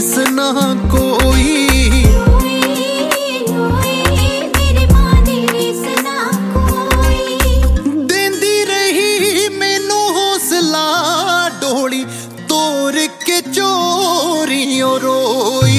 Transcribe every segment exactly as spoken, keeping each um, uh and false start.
रीस ना कोई। देंदी रही मैनू हौसला डोली तोड़ के चोरियों रोई।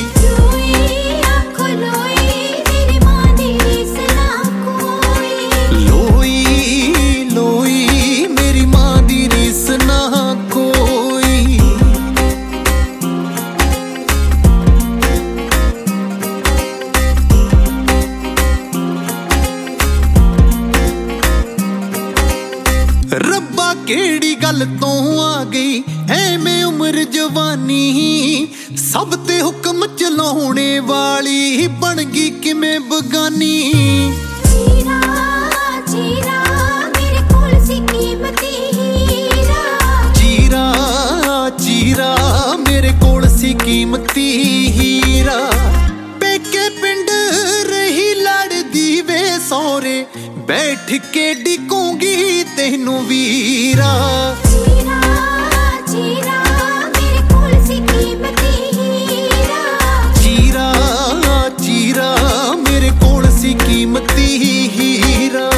रब्बा केड़ी गल तो आ गई ऐवें उम्र जवानी, सब ते हुक्म चलाने वाली बन गई किमें बगानी। चीरा चीरा मेरे कोल सी कीमती हीरा, चीरा चीरा मेरे कोल सी कीमती हीरा। पेके पिंड रही लड़दी वे सौरे, बैठ के डिकूंगी तेनू वीरा। चीरा चीरा मेरे कोल सी कीमती हीरा, चीरा चीरा मेरे कोल सी कीमती हीरा।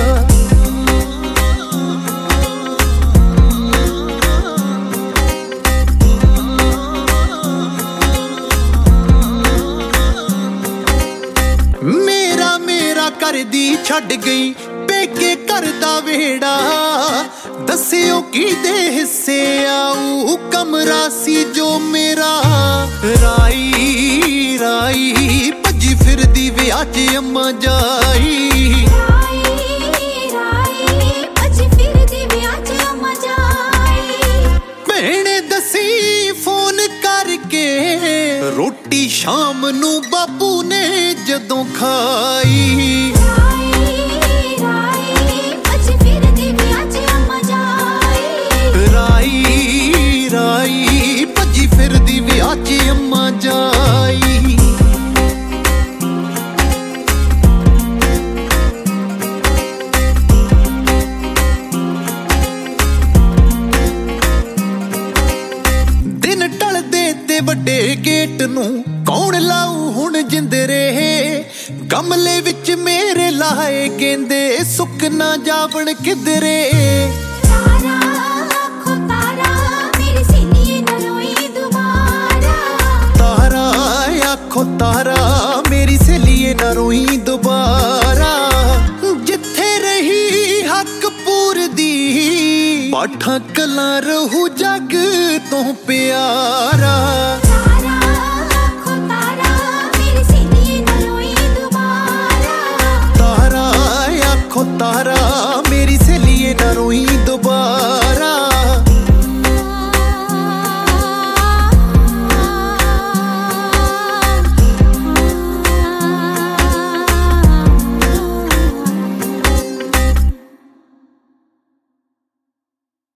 मेरा मेरा कर दी छड़ गई पेके घर दा वेड़ा, दस्सियो किदे हिस्से आऊ कमरा सी जो मेरा। राई राई भजी फिरदी विआह च अम्मा जाई, राई राई भजी फिरदी विआह च अम्मा जाई। भैणे दसी फोन करके रोटी शाम नू बापू ने जदों खाई। राई राई भजी फिरदी विआह च अम्मा जाई। दिन ढलदे ते वड्डे गेट नू कौन लाऊ हुण जिंदरे, गमले विच मेरे लाए गेंदे सुक ना जावण किधरे। आखो तारा मेरी सहेलिए ना रोई दोबारा, जिथे रही हक पूर दी पाठा कला रहू जग तो प्यारा। तारा आखो तारा मेरी सहेलिए ना रोई दोबारा।